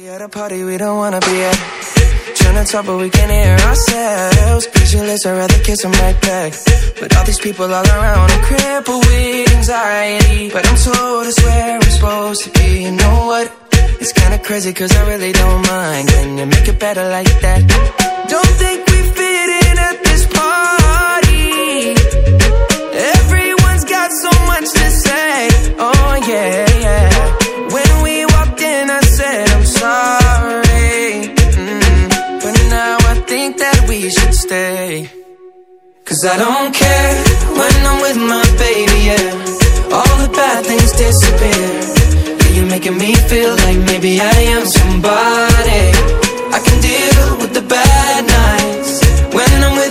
at a party we don't wanna be at. Trying to talk but we can't hear ourselves. Pictureless, I'd rather kiss them right back. But all these people all around, I'm crippled with anxiety. But I'm told it's where I'm supposed to be. You know what? It's kinda crazy cause I really don't mind. Can you make it better like that? Don't think we fit in at this party. Everyone's got so much to say. Oh yeah, yeah. When we walked in I said I'm sorry. But now I think that we should stay. Cause I don't care when I'm with my baby, yeah. All the bad things disappear. You're making me feel like maybe I am somebody.